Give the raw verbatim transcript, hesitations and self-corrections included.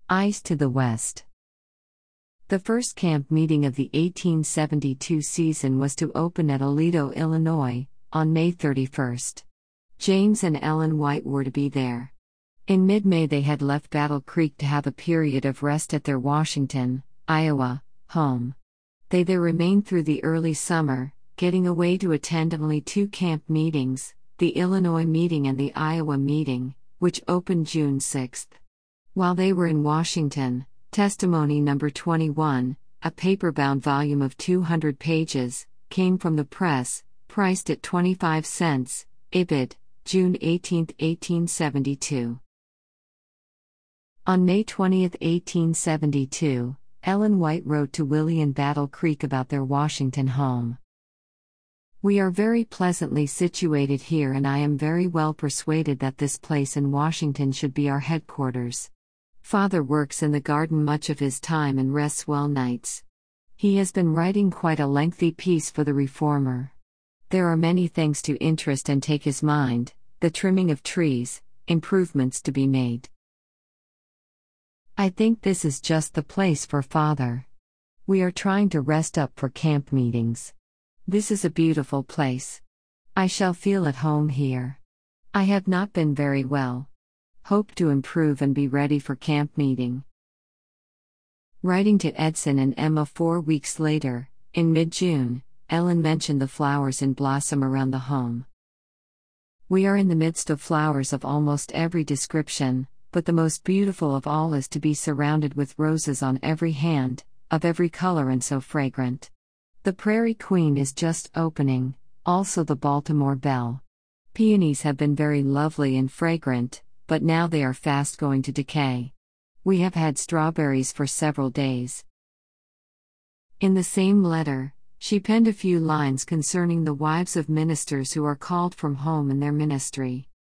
Ice to the west. The first camp meeting of the eighteen seventy-two season was to open at Aledo, Illinois, on May thirty-first. James and Ellen White were to be there. In mid-May they had left Battle Creek to have a period of rest at their Washington, Iowa, home. They there remained through the early summer, getting away to attend only two camp meetings, the Illinois meeting and the Iowa meeting, which opened June sixth. While they were in Washington, testimony number twenty-one, a paper-bound volume of two hundred pages, came from the press, priced at twenty-five cents, Ibid, June eighteenth, eighteen seventy-two. On May twentieth, eighteen seventy-two, Ellen White wrote to Willie in Battle Creek about their Washington home. "We are very pleasantly situated here, and I am very well persuaded that this place in Washington should be our headquarters. Father works in the garden much of his time and rests well nights. He has been writing quite a lengthy piece for the Reformer. There are many things to interest and take his mind, the trimming of trees, improvements to be made. I think this is just the place for Father. We are trying to rest up for camp meetings. This is a beautiful place. I shall feel at home here. I have not been very well. Hope to improve and be ready for camp meeting." Writing to Edson and Emma four weeks later, in mid-June, Ellen mentioned the flowers in blossom around the home. "We are in the midst of flowers of almost every description, but the most beautiful of all is to be surrounded with roses on every hand, of every color and so fragrant. The Prairie Queen is just opening, also the Baltimore Belle. Peonies have been very lovely and fragrant, but now they are fast going to decay. We have had strawberries for several days." In the same letter, she penned a few lines concerning the wives of ministers who are called from home in their ministry.